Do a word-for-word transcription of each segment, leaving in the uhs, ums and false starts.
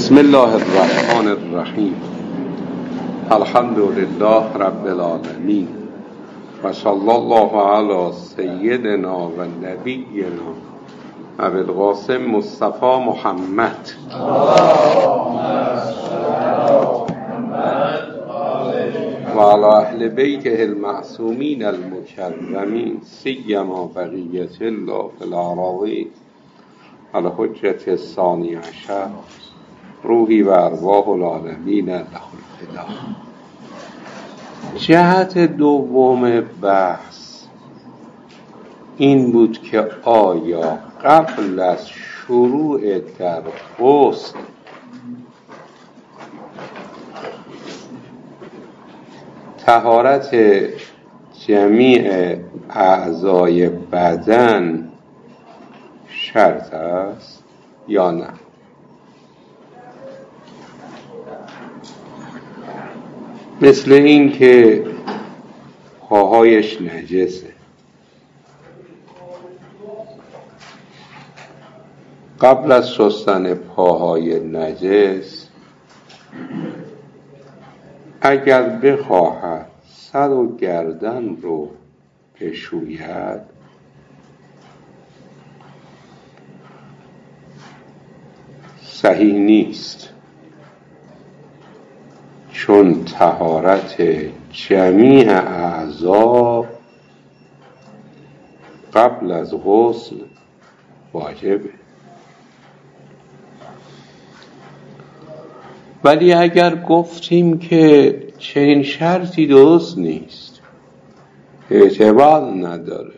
بسم الله الرحمن الرحیم. الحمد لله رب العالمین و صلی الله علی سیدنا و نبینا ابی القاسم مصطفی محمد و علی اهل بیته المعصومین المکرمین سیما بقیة الله فی الاراضین الحجة الثانی عشر روحی و ارواح العالمین له الفدا. جهت دوم بحث این بود که آیا قبل از شروع در غسل طهارت جمیع اعضای بدن شرط است یا نه؟ مثل این که پاهایش نجسه، قبل از شستن پاهای نجس اگر بخواهد سر و گردن رو بشوید صحیح نیست، چون طهارت جمیع اعضا قبل از غسل واجبه. ولی اگر گفتیم که چنین شرطی درست نیست، اعتبار نداره،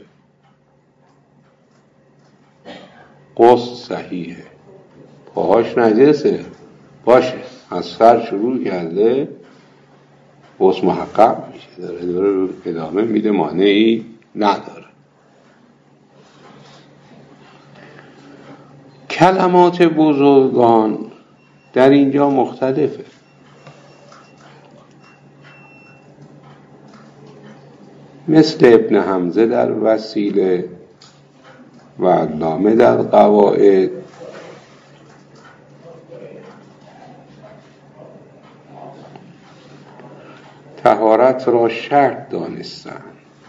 غسل صحیحه، پاهاش نجسه، باشه از سر شروع کرده غسل محقق میشه، داره داره ادامه میده، مانعی نداره. کلمات بزرگان در اینجا مختلفه. مثل ابن حمزه در وسیله و علامه در قواعد طهارت را شرط دانستند،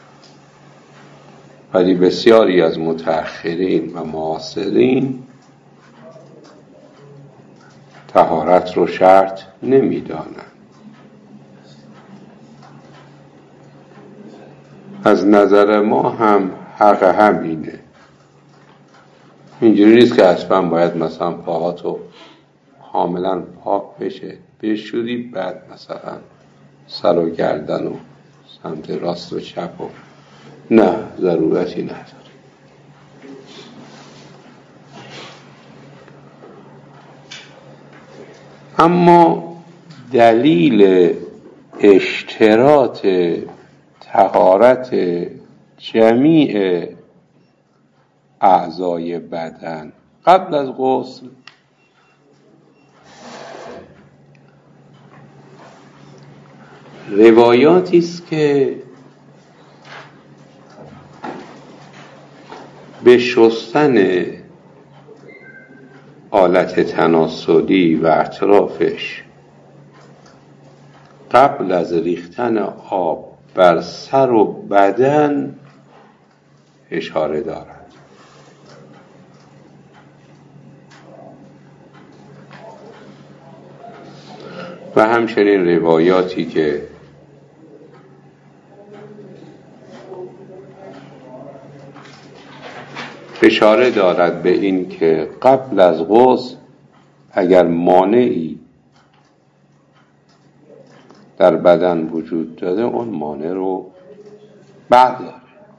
ولی بسیاری از متأخرین و معاصرین طهارت را شرط نمی‌دانند. از نظر ما هم حق همینه. اینجوری نیست که اصلا باید مثلا پاهاتو کاملا پاک بشه بشوری بعد مثلا سر و گردن و سمت راست و چپ و نه، ضرورتی نداره. اما دلیل اشتراط طهارت جمیع اعضای بدن قبل از غسل روایاتی است که به شستن آلت تناسلی و اطرافش قبل از ریختن آب بر سر و بدن اشاره دارد. و همچنین روایاتی که اشاره دارد به این که قبل از غسل اگر مانعی در بدن وجود داده اون مانع رو برداره.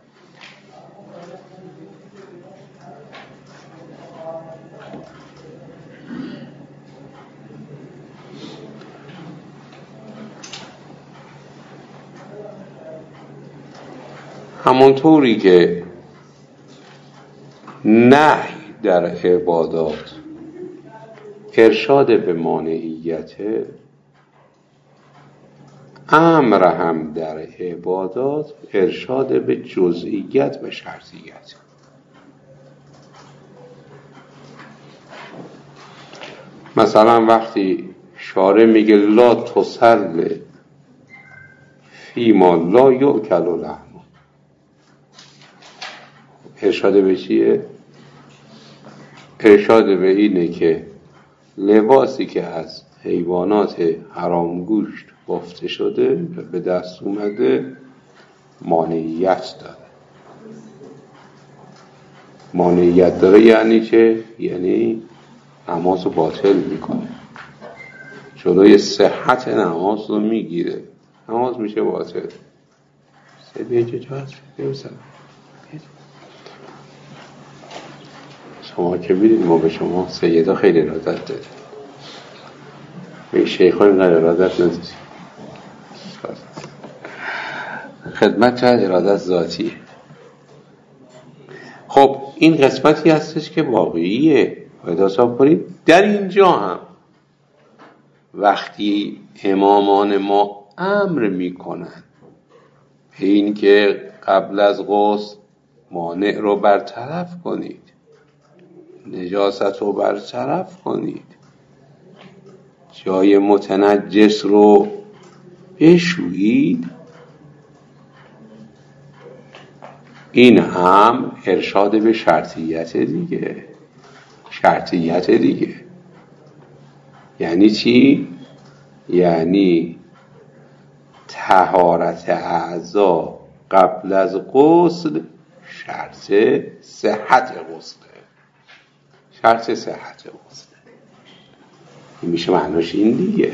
همونطوری که نهی در عبادات ارشاد به مانعیت، امر هم در عبادات ارشاد به جزئیت و شرطیت. مثلا وقتی شارع میگه لا تسل فیما لا یؤکل لحمه، ارشاد به چیه؟ ارشاد به اینه که لباسی که از حیوانات حرام گوشت بافته شده به دست اومده مانعیت داره. مانعیت داره یعنی چه؟ یعنی نماز رو باطل میکنه، جلوی صحت نماز رو میگیره، نماز میشه باطل. سیده چه جا هست؟ شما که بیدید ما به شما سیده خیلی ارادت داریم، به شیخ ها اینقدر ارادت نداریم. خدمت چه ارادت ذاتیه. خب این قسمتی هستش که واقعیه، باید حساب کنید. در اینجا هم وقتی امامان ما امر میکنن به این که قبل از غسل مانع رو برطرف کنید، نجاست رو برطرف کنید، جای متنجس رو بشویید، این هم ارشاد به شرطیت دیگه. شرطیت دیگه یعنی چی؟ یعنی طهارت اعضا قبل از غسل شرط صحت غسله. شرط صحت غسله این میشه معناش این دیگه.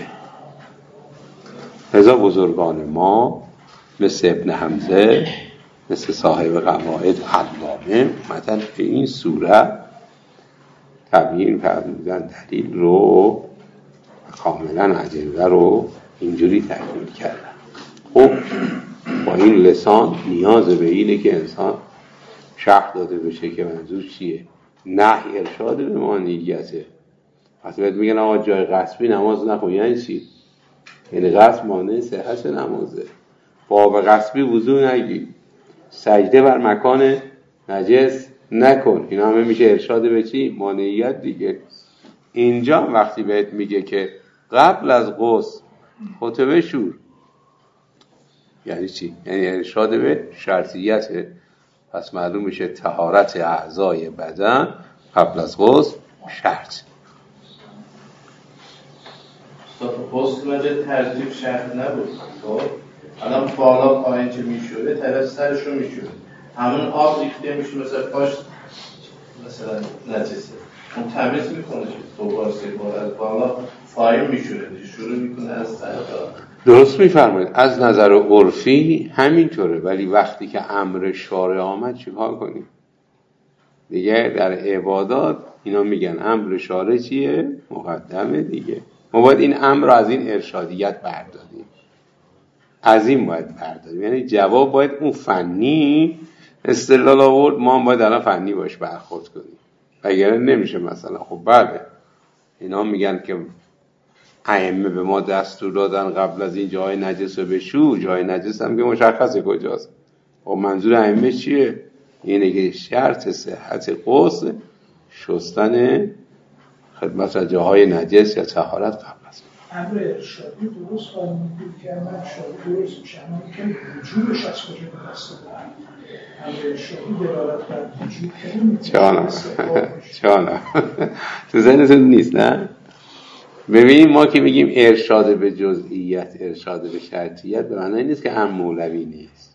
لذا بزرگان ما مثل ابن حمزه، مثل صاحب قواعد علامه مثلا به این صورت تبیین فرمودن، دلیل رو کاملا ادله رو اینجوری تکمیل کردن. خب با این لسان نیاز به اینه که انسان شرح داده بشه که منظور چیه. نهی ارشاد به مانعیته. وقتی بهت میگن آقا جای غصبی نماز نخون یعنی چی؟ یعنی غصب مانع صحت نمازه. باب غصبی وضو نگی، سجده بر مکان نجس نکن، اینا همه میشه ارشاد به چی؟ مانعیت دیگه. اینجا وقتی بهت میگه که قبل از غسل خطبه شور یعنی چی؟ یعنی ارشاد به شرطیته. پس معلوم میشه طهارت اعضای بدن قبل از غسل شرط. غسل مده ترتیب شرط نبود. خب الان بالا پایین که میشوره طرف سرش رو میشوره، همون آب ریخته میشه مثلا پاش مثلا نجسه، اون تمیز میکنه که دوباره سه بار از بالا پایین میشوره دیگه، شروع میکنه از سر تا. درست میفرمایید. از نظر عرفی همینطوره، ولی وقتی که امر شارع آمد چیکار کنیم دیگه؟ در عبادات اینا میگن امر شارع چیه؟ مقدمه دیگه. ما باید این امر رو از این ارشادیت برداریم، از این باید برداریم. یعنی جواب باید اون فنی استدلال آورد، ما هم باید الان فنی باش برخورد کنیم، اگر نمیشه. مثلا خب بله اینا میگن که ائمه به ما دستور دادن قبل از این جای نجس رو بشو، جای نجس هم که مشخصه کجاست. خب منظور ائمه چیه؟ اینه که شرط صحت غسل شستن خدمت از جاهای نجس یا طهارت قبل از امر ارشادی درست خواهیم بود که امر ارشادی درست میشه، اما که وجودش از کجا به دست دارن. امر ارشادی دلالت بر وجود کنیم چانم چانم تو ذهنتون نیست نه؟ ببینیم ما که میگیم ارشاد به جزئیت، ارشاد به شرطیت، به معنی نیست که امر مولوی نیست.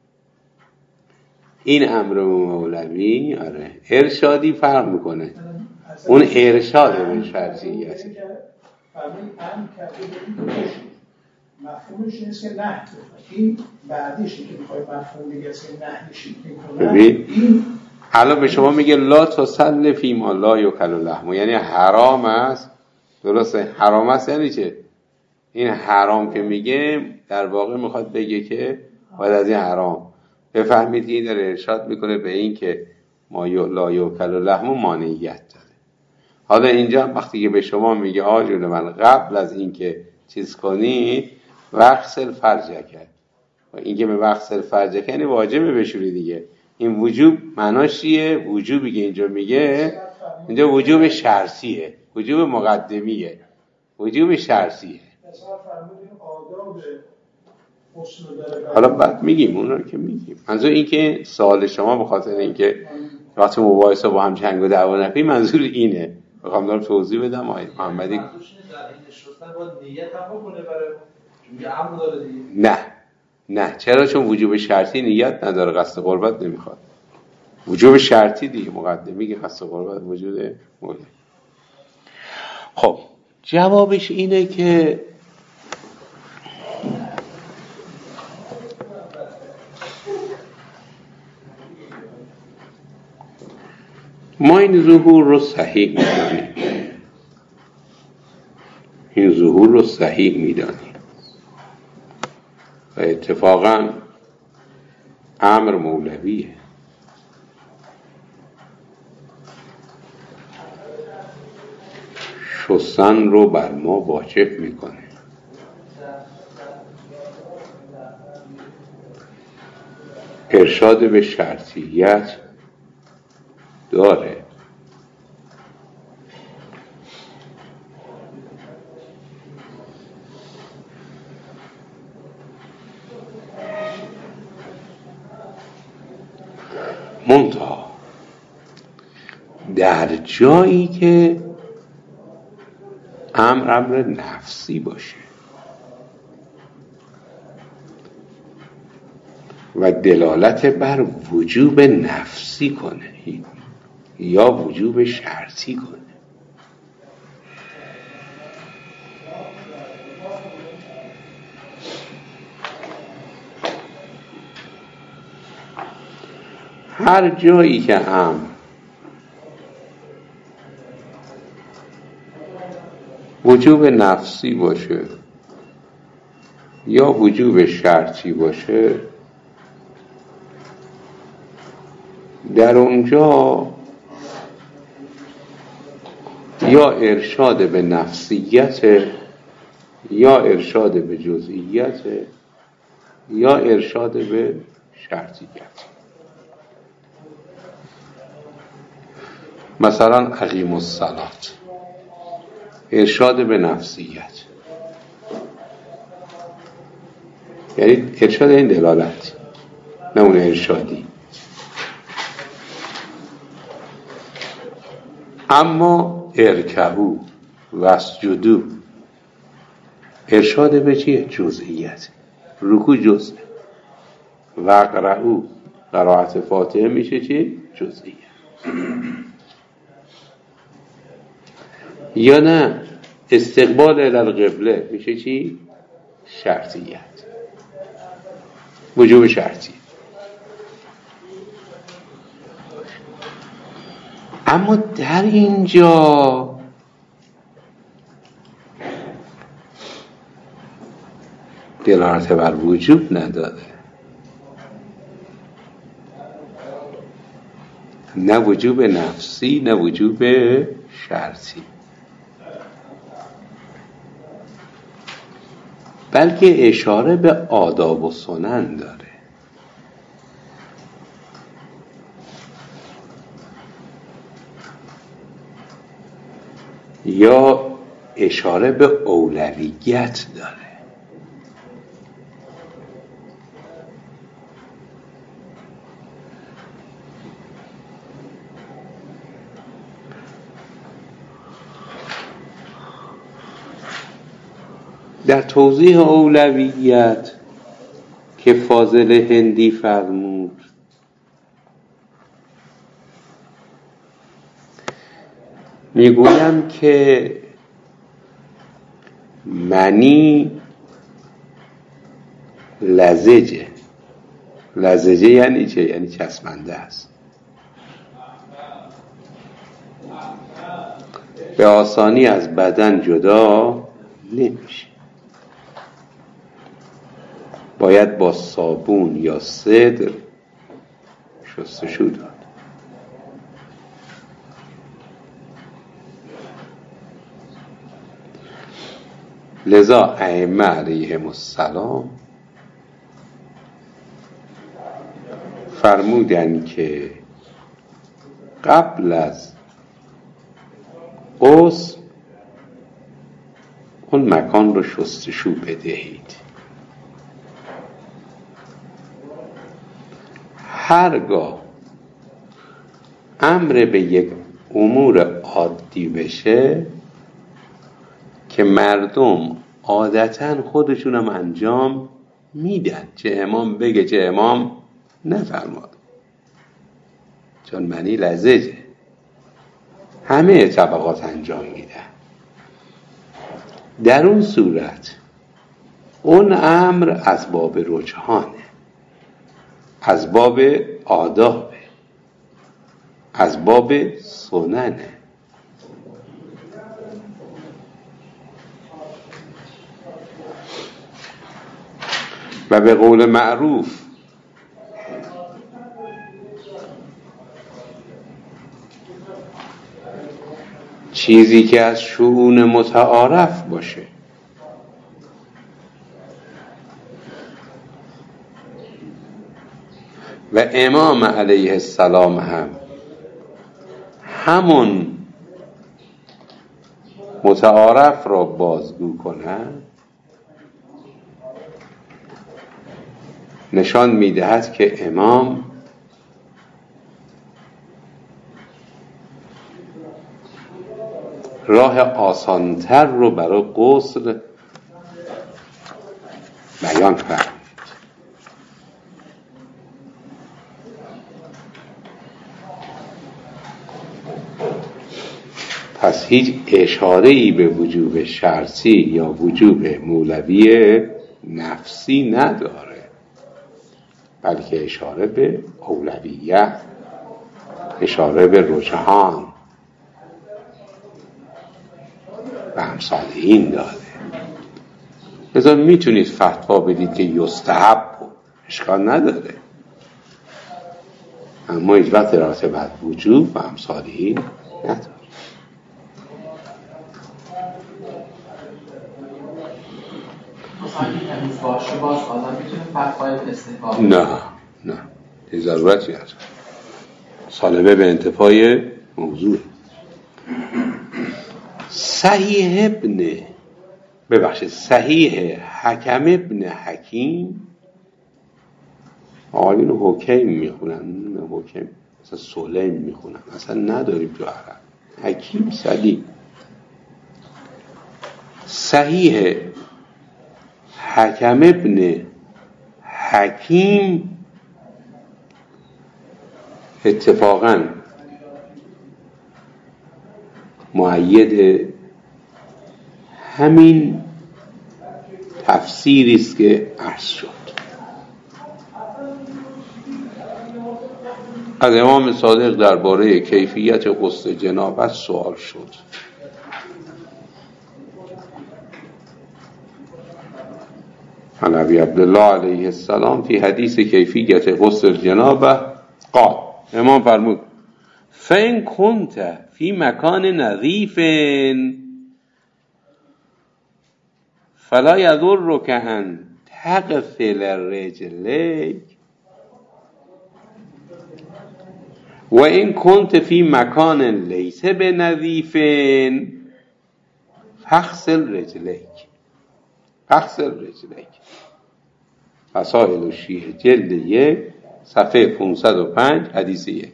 این امر مولوی آره ارشادی فرق میکنه، اون ارشاد به شرطیت. فرمون امر کرده بودید مفهومش نیست که نه این بعدیشه که میخوای مفهوم دیگه است که نه نشید میکنه. ببین حالا به شما میگه لا تسل فیما لا یؤکل لحمه، یعنی حرام است. درسته حرام است یعنی چه؟ این حرام که میگه در واقع میخواد بگه که باید از این حرام بفهمید. این داره ارشاد میکنه به این که ما لا یؤکل لحمه مانعیت داره. حالا اینجا وقتی که به شما میگه آجون من قبل از این که چیز کنی وغسل فرجک، و این که به وغسل فرجک یعنی واجبه بشوری دیگه. این وجوب معناش چیه؟ وجوبی که اینجا میگه اینجا وجوب شرطیه. وجوب مقدمیه، وجوب شرطیه. مثلا فرمودین آداب غسل داره. حالا بعد میگیم اون رو که میگیم. منظور این که سوال شما به خاطر اینکه وقتی مباحثه با هم جنگ و دعوا نکنیم، منظور اینه. میخوام دارم توضیح بدم آقای محمدی. منظورش اینه در این شستن باید نیت هم بکنه برای چون یه امر داره دیگه. نه نه چرا؟ چون وجوب شرطی نیت نداره، قصد قربت نمیخواد. وجوب شرطی دیگه مقدمی که قصد قربت وجود موجود. خب جوابش اینه که ما این ظهور رو صحیح میدانیم، این ظهور رو صحیح میدانیم و اتفاقا امر مولویه. شستن رو بر ما واجب میکنه. ارشاد به شرطیت داره. منتها در جایی که امر امر نفسی باشه و دلالت بر وجوب نفسی کنه یا وجوب شرطی کنه، هر جایی که امر وجوب نفسی باشه یا وجوب شرطی باشه، در اونجا یا ارشاد به نفسیت یا ارشاد به جزئیت یا ارشاد به شرطیت. مثلا اقیم الصلات ارشاد به نفسیت، یعنی ارشاد این دلالت، نه اون ارشادی. اما ارکعوا واسجدوا ارشاد به چیه؟ جزئیت. رکوع جزء و اقرأوا قرائت فاتحه میشه چی؟ جزئیت. یا نه استقبال الی القبله میشه چی؟ شرطیت، وجوب شرطی. اما در اینجا دلالت بر وجوب نداده، نه وجوب نفسی نه وجوب شرطی، بلکه اشاره به آداب و سنن داره. یا اشاره به اولویت داره. در توضیح اولویت که فاضل هندی فرمود، میگویم که منی لزجه. لزجه یعنی چه؟ یعنی چسبنده است، به آسانی از بدن جدا نمیشه، باید با صابون یا سدر شستشو داد. لذا ائمه علیهم السلام فرمودن که قبل از غسل اون مکان رو شستشو بدهید. هرگاه امر به یک امور عادی بشه که مردم عادتاً خودشون هم انجام میدن، چه امام بگه چه امام نفرماد، چون معنی لزجه، همه طبقات انجام میدن. در اون صورت اون امر از باب رجحانه، از باب آدابه، از باب سننه. و به قول معروف چیزی که از شؤون متعارف باشه و امام علیه السلام هم همون متعارف را بازگو کنند، نشان میدهد که امام راه آسانتر رو برای غسل بیان فرمود. پس هیچ اشاره‌ای به وجوب شرطی یا وجوب مولوی نفسی نداره، بلکه اشاره به اولویت، اشاره به رجحان و امثال این داره. لذا میتونید فتوا بدید که یستحب، اشکال نداره، اما هیچ وقت رابطه بر وجوب و امثال این نداره. باشه باز آدم میتونه فتوای استحباب؟ نه نه، این ضرورتی هست. سالمه به انتفاع موضوع. صحیح ابن ببخشید صحیح حکم ابن حکیم، آقایون حکیم میخونن، حکیم مثلا سلیم میخونن، اصلا نداریم تو عرب. حکیم سلیم. صحیح حکم ابن حکیم اتفاقاً مؤید همین تفسیری است که عرض شد. از امام صادق درباره کیفیت غسل جنابت سوال شد. عن ابی عبدالله علیه السلام فی حدیث کیفیت غسل جنابه قال، امام فرمود فإن كنت فی مکان نظیف فلا یضرک ان تغسل رجلیک و این كنت فی مکان لیس بنظیف فاغسل رجلیک فاغسل رجلیک. فسائل الشیح جلد یک صفحه پانصد و پنج حدیث یک.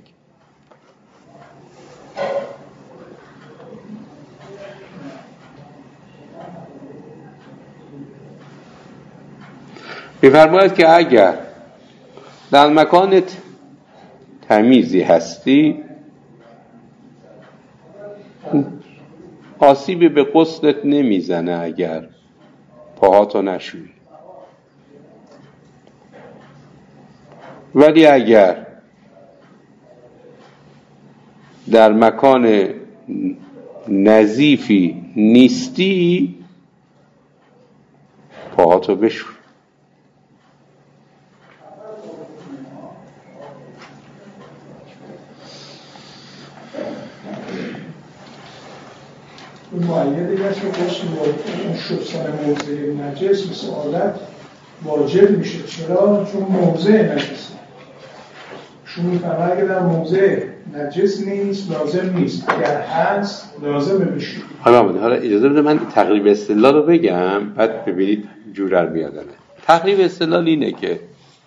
می‌فرماید که اگر در مکانت تمیزی هستی آسیبی به غسلت نمیزنه اگر پاهاتو نشویی، ولی اگر در مکان نظیفی نیستی پاهاتو بشوی. اون معید دیگه است که غسل اون شستن موضع نجس مثل عادت واجب میشه. چرا؟ چون موضع نجسه. شما میفهمه اگه در موضع نجس نیست، لازم نیست. اگر هست لازمه بشید. حالا حالا اجازه بده من تقریب استدلال رو بگم، بعد ببینید جورر میادنه. تقریب استدلال اینه که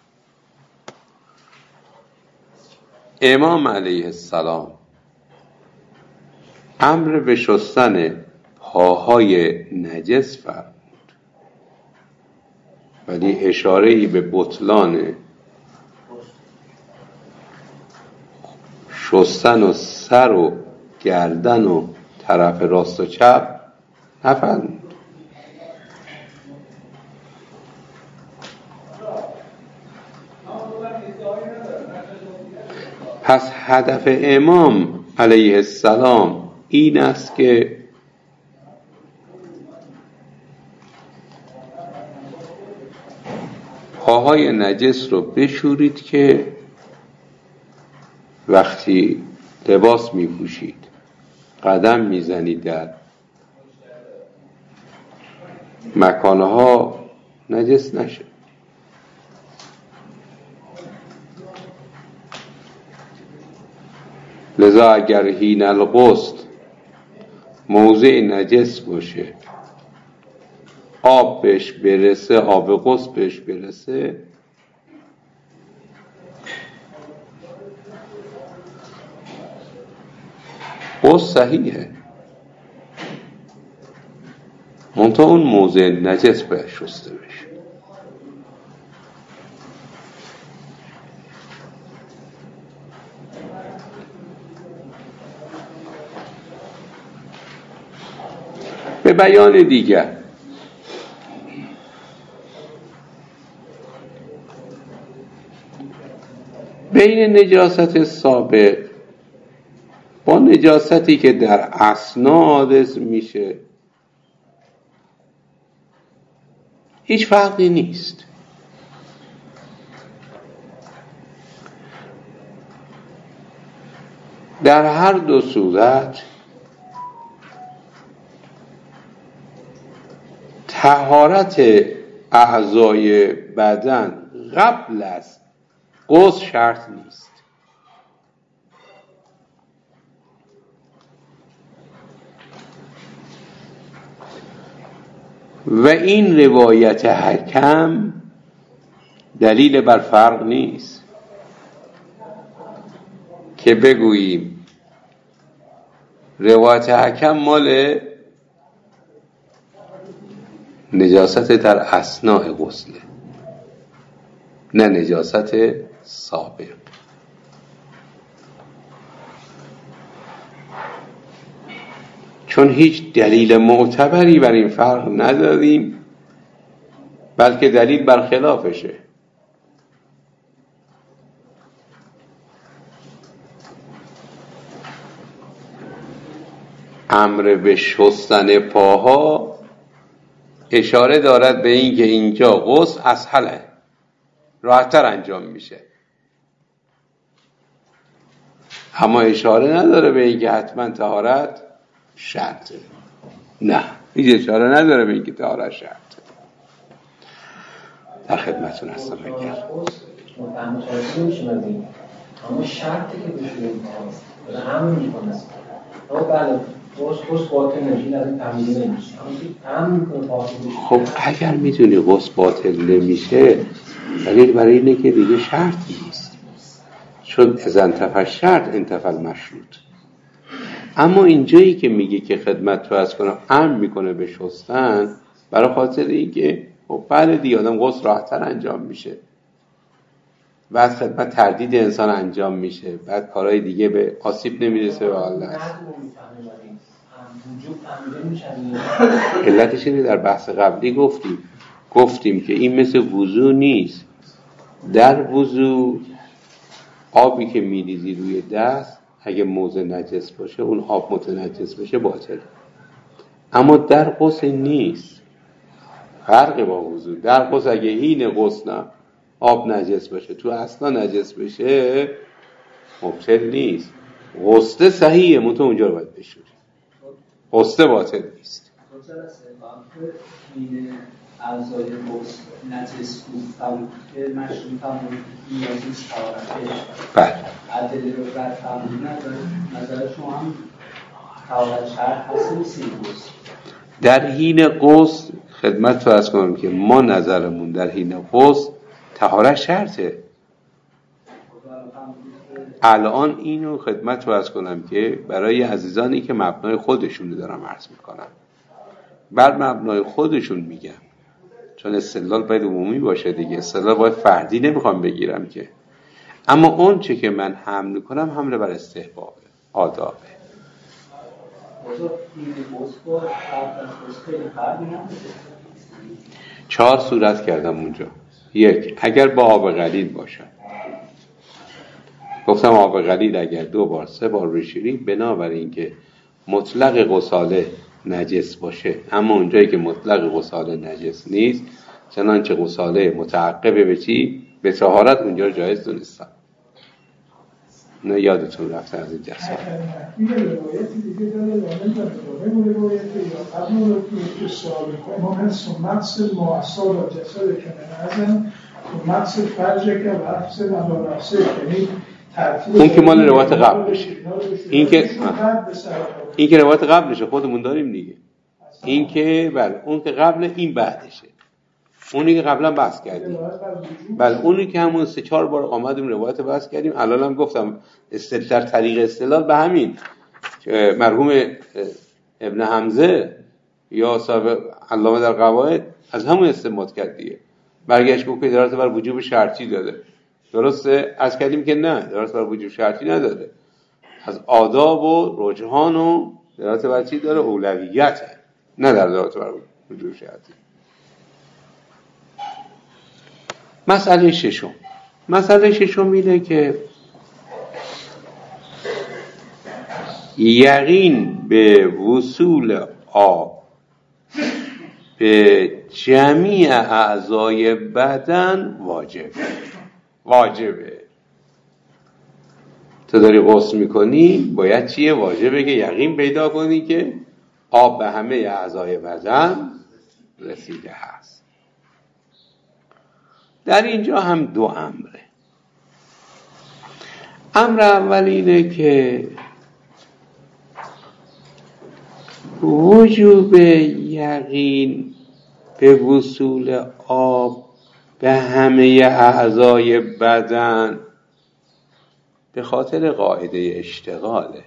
امام علیه السلام امر به شستن پاهای نجس فرمود، ولی اشاره‌ای به بطلان شستن و سر و گردن و طرف راست و چپ نفرمود. پس هدف امام علیه السلام این است که پاهای نجس رو بشورید که وقتی لباس می پوشید قدم می زنید در مکانها نجس نشه. لذا اگر حین الغسل موضع نجس باشه، آب بهش برسه، آب غسل بهش برسه، غسل صحیحه، منتها اون موضع نجس باید شسته بشه. به بیان دیگر، بین نجاست ثابت با نجاستی که در اثنا حادث میشه هیچ فرقی نیست. در هر دو صورت طهارت اعضای بدن قبل از غسل شرط نیست. و این روایت حکم دلیل بر فرق نیست که بگوییم روایت حکم مال نجاست در اثناء غسله، نه نجاست سابق. چون هیچ دلیل معتبری بر این فرق نداریم، بلکه دلیل بر خلافشه. امر به شستن پاها اشاره دارد به این که اینجا غسل اسهله، راحت‌تر انجام میشه، اما اشاره نداره به این که حتما طهارت شرطه. نه، هیچ اشاره نداره به این که طهارت شرطه. در خدمتتون هستم. اگر مفهوم شرطی نمیشه مزید، اما شرطی که بشوریم هست بله همون میکنه. اما بله غسل غسل باطل نمیشه، از این تمدید نمیشه، اما هم میکنه باطل بشه. خب اگر میدونی غسل باطل نمیشه، دلیل برای اینه که دیگه شرط نیست، چون اذا انتفع شرط انتفع مشروط. اما اینجایی که میگه که خدمت تو از کنم امر میکنه به شستن، برای خاطر اینکه خب بله دیگه آدم غسل راحت‌تر انجام میشه، بعد خدمت تردید انسان انجام میشه، بعد کارهای دیگه به آسیب نمیرسه به الله. علتش اینه در بحث قبلی گفتیم گفتیم که این مثل وضو نیست. در وضو آبی که میریزی روی دست اگه موضع نجس باشه، اون آب متنجس بشه باطله، اما در غسل نیست. فرق با وضو، در غسل اگه این غسل آب نجس باشه، تو اصلا نجس بشه، مبطل نیست. غسل صحیحه، منتها اونجا رو باید بشوری. غسل باطل نیست. جلسه قبل این اعضای بوس نجس بود که مشروع فرمودید نیازیست طهارتش بله عدلی رو رد فرمودید نظر شما هم طهارت شرط هست نیست این بوس در حین غسل خدمت تو عرض کنم که ما نظرمون در حین غسل طهارت شرطه. الان اینو خدمت تو عرض کنم که برای عزیزانی که مبنای خودشون دارم عرض میکنم، بر مبنای خودشون میگم، چون استدلال باید عمومی باشه دیگه، استدلال باید فردی نمیخوام بگیرم که. اما اون چه که من حمل میکنم حمل بر استحبابه، آدابه. چهار صورت کردم اونجا. یک، اگر با آب غلیظ باشه، گفتم آب غلیظ اگر دو بار سه بار بشوری بنابراین که مطلق غساله نجس باشه، اما اونجایی که مطلق غساله نجس نیست چنانچه غساله متعقبه به چی؟ به طهارت، اونجا جایز دونستم. نه یادتون رفته از این جسد این روایتی دیگه داره لامن و نظامه روایتی یا قبل رو که سوال امام سنت معصا و جسد که ننزم سنت فرجه که وفظ نبارفسه یعنی اون که مال روایت قبلشه، این که این که روایت قبلشه خودمون داریم دیگه. این که بله اون که قبل این بعدشه، اونی که قبلا بحث کردیم. بله اونی که همون سه چهار بار آمدیم روایت بحث کردیم. الان هم گفتم استدلال در طریق استدلال به همین مرحوم ابن حمزه یا صاحب علامه در قواعد از همون استنباط کرد دیگه. برگشت گفت که دلالت بر وجوب شرطی داده. درسته؟ از کردیم که نه، دلالت بر وجوب شرطی نداره. از آداب و رجحان و دلالت بر چی داره؟ اولویته، نه در دلالت بر وجوب شرطی. مسئله ششم مسئله ششم اینه که یقین به وصول آب به جمیع اعضای بدن واجب واجبه. تو داری غسل میکنی باید چیه؟ واجبه که یقین پیدا کنی که آب به همه اعضای بدن رسیده هست. در اینجا هم دو امره. امر اول اینه که وجوب یقین به وصول آب به همه اعضای بدن به خاطر قاعده اشتغاله.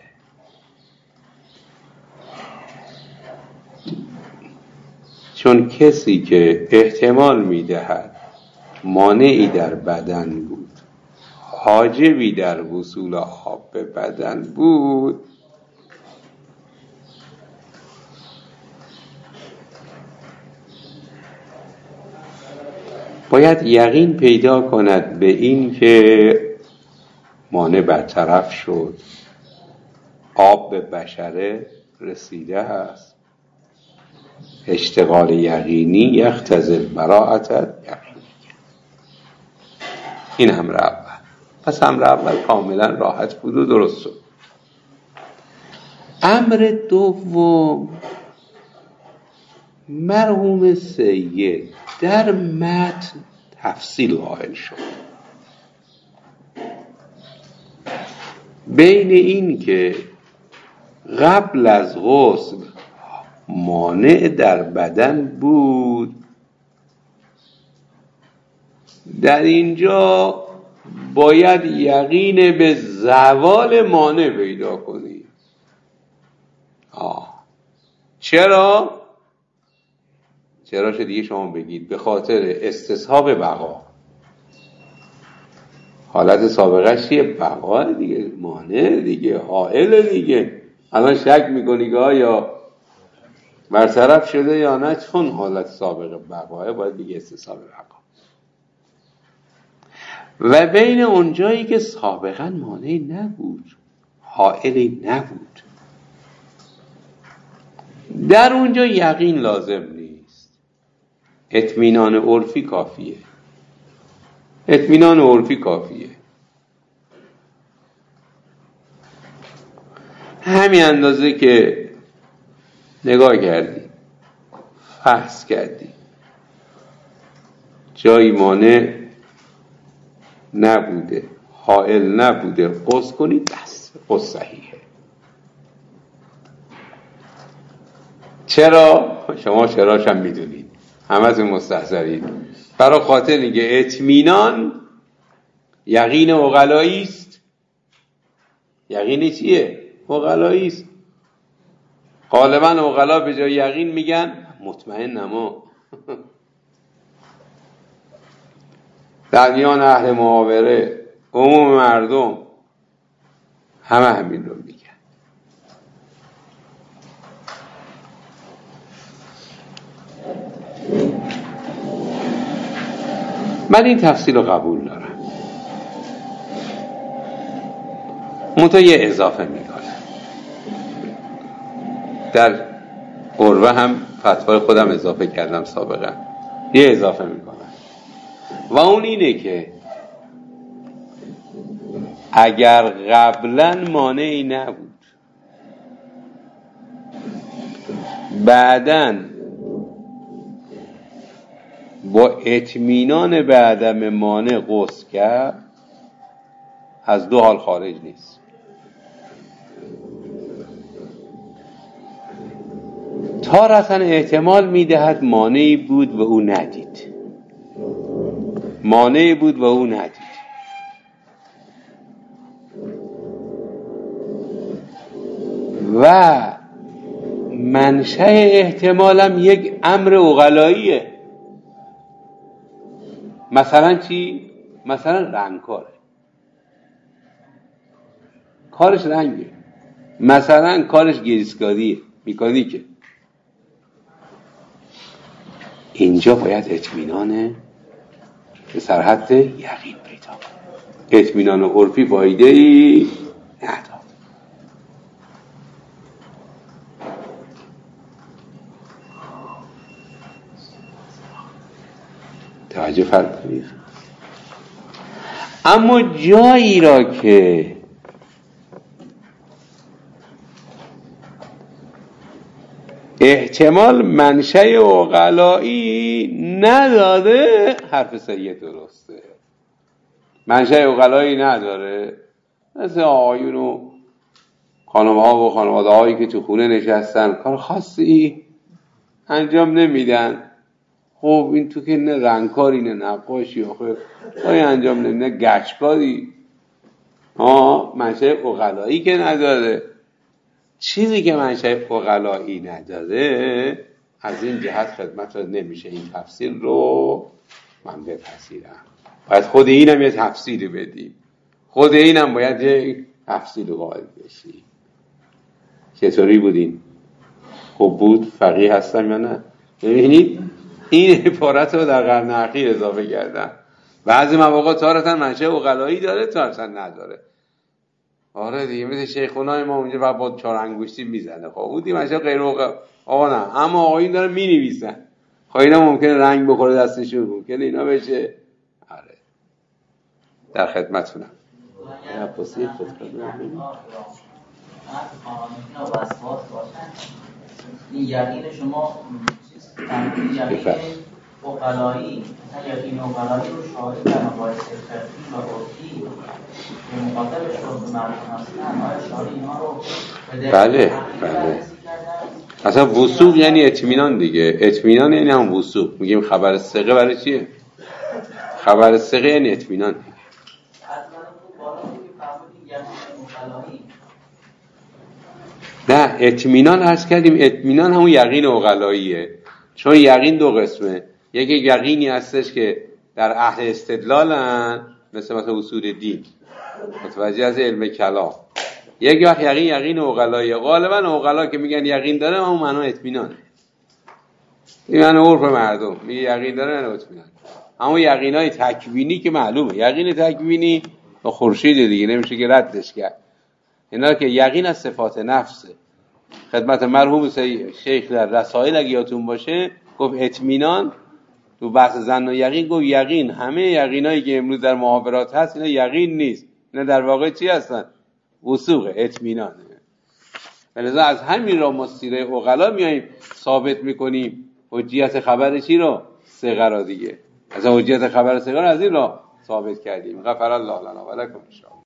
چون کسی که احتمال میدهد مانعی در بدن بود، حاجبی در وصول آب به بدن بود، باید یقین پیدا کند به این که مانع برطرف شد، آب به بشره رسیده است. اشتغال یقینی یقتضی براءت یقینی. این امر اول. پس امر اول کاملا راحت بود و درست بود. امر دوم، مرحوم سید در متن تفصیل قائل شد بین این که قبل از غسل مانع در بدن بود، در اینجا باید یقین به زوال مانع پیدا کنی. آه. چرا؟ چرا شد دیگه شما بگید؟ به خاطر استصحاب بقا. حالت سابقه چیه؟ بقا دیگه، مانع دیگه، حائل دیگه. الان شک میکنی که آیا برطرف شده یا نه؟ چون حالت سابقه بقاه باید دیگه استصحاب بقا. و بین اونجایی که سابقا مانعی نبود، حائلی نبود، در اونجا یقین لازم نیست، اطمینان عرفی کافیه. اطمینان عرفی کافیه. همین اندازه که نگاه کردی بحث کردیم، جایی مانع نبوده، حائل نبوده، قصد کنید بس، قصد صحیحه. چرا؟ شما چراش هم میدونید، همه مستحضرید. برای خاطر اینکه اطمینان یقین عقلایی است. یقین چیه؟ عقلایی است. غالبا عقلا به جای یقین میگن مطمئن نما. در میان اهل محاوره عموم مردم همه همین رو میگن. من این تفصیل رو قبول دارم، منتها یه اضافه میکنم. در قربه هم فتوای خودم اضافه کردم سابقا، یه اضافه میکنم و اون اینه که اگر قبلا مانعی نبود، بعداً با اطمینان به عدم مانع قصد کرد، از دو حال خارج نیست. تارةً احتمال میدهد مانعی بود و او ندید، مانعی بود و او ندید. و منشأ احتمالم یک امر عقلاییه. مثلا چی؟ مثلا رنگکاره، کارش رنگه، مثلا کارش گریسکاریه، میکانیکه. اینجا باید اطمینان به سرحد یقین پیدا کنه. اطمینان عرفی فایده‌ای نداد. توجه فرمایید. اما جایی را که احتمال منشأ عقلایی نداره، حرف صحیح درسته. منشأ عقلایی نداره، مثل آقایون و خانم‌ها و خانواده‌هایی که تو خونه نشستن کار خاصی انجام نمیدن. خب این تو که نه رنگکاری نه نقاشی، آخه کاری انجام نمیدن، نه گچکاری. ها، منشأ عقلایی که نداره. چیزی که منشأ عقلایی نداره، از این جهت خدمت رو نمیشه این تفسیر رو من بپذیرم. باید خود اینم یه تفسیری بدیم، خود اینم باید یه تفسیر قائل بشی. چطوری بودین؟ خوب بود؟ فقیه هستم یا نه؟ ببینید این عبارت رو در قرن اخیر اضافه کردن. بعضی مواقع تارةً منشأ عقلایی داره، تارةً نداره. آره دیگه، مثل شیخونای ما اونجا و با چهار انگشتی میزنه. خب بودی منشأ غیر عقلایی. آقا نه، اما آقایون دارن مینویسن. خب اینا ممکنه رنگ بخوره دستشون، ممکنه اینا بشه. آره در خدمتتونم. یا پوسی خود خدمتتون. این یقین شما چیز یقین عقلایی، مثلا یقین عقلایی رو شاهد در مقایسه فقهی و عرفی به مقابلش رو به مردم هستن، آیا شاهد اینا رو به بله بله. اصلا وثوق یعنی اطمینان دیگه. اطمینان یعنی هم وثوق. میگیم خبر ثقه برای چیه؟ خبر ثقه یعنی اطمینان دیگه. نه، اطمینان عرض کردیم، اطمینان همون یقین عقلاییه. چون یقین دو قسمه. یکی یقینی هستش که در اهل استدلالن، مثل مثل اصول دین، متوجه از علم کلام. یک وقت یقین یقین عقلاییه. غالبا عقلا که میگن یقین داره، همون معنا اطمینانه. این معنی عرف مردم میگه یقین داره، نه اطمینان. همون یقینای تکوینی که معلومه، یقین تکوینی با خورشید دیگه نمیشه که ردش کرد. اینا که یقین از صفات نفسه. خدمت مرحوم شیخ در رسائل اگه یادتون باشه گفت اطمینان تو بحث ظن و یقین گفت یقین، همه یقینایی که امروز در محاورات هست اینا یقین نیست، اینا در واقع چی هستن؟ وثوق، اطمینانه. لذا از همین را ما سیره عقلا میاییم ثابت میکنیم حجیت خبر چی رو؟ صغرا دیگه. اصلا حجیت خبر صغرا از این را ثابت کردیم. غفر الله لنا و لکم.